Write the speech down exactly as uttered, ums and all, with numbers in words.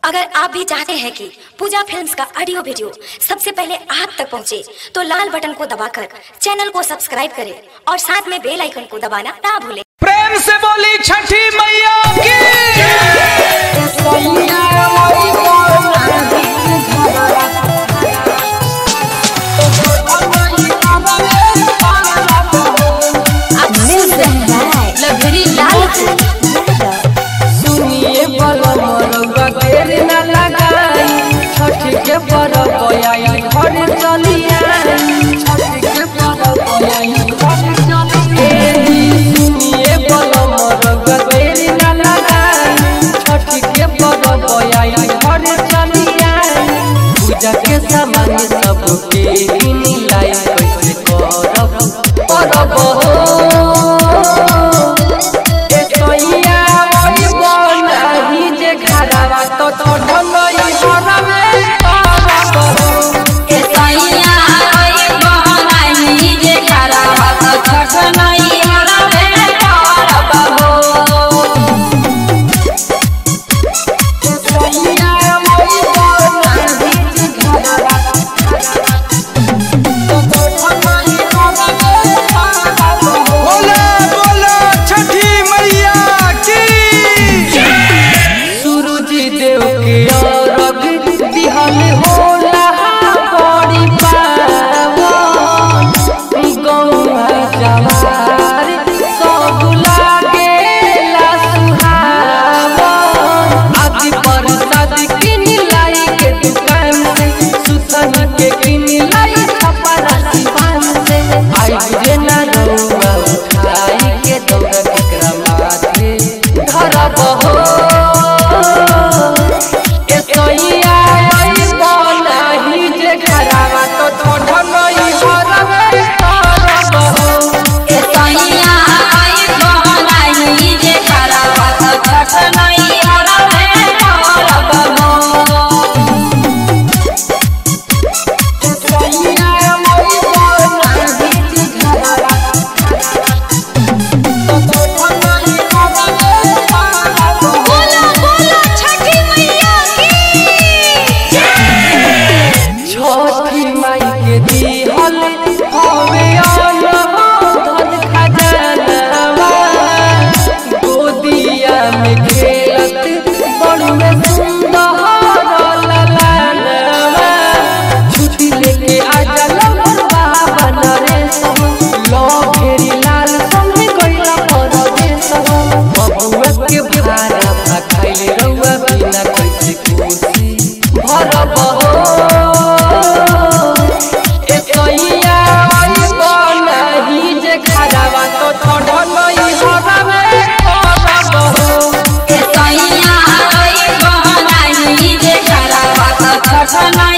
अगर आप भी चाहते हैं कि पूजा फिल्म्स का ऑडियो वीडियो सबसे पहले आप तक पहुंचे, तो लाल बटन को दबाकर चैनल को सब्सक्राइब करें और साथ में बेल आइकन को दबाना ना भूलें। प्रेम से बोली छठी मैया की। सुनिए बलमरवा देर न लगाई, छठ के परब आई घर चलिया, छठ के परब आई घर चलिया। सुनिए बलमरवा देर न लगाई, छठ के परब आई घर चलिया। पूजा के सामान सब के लाई, कैसे करब परब हो Sana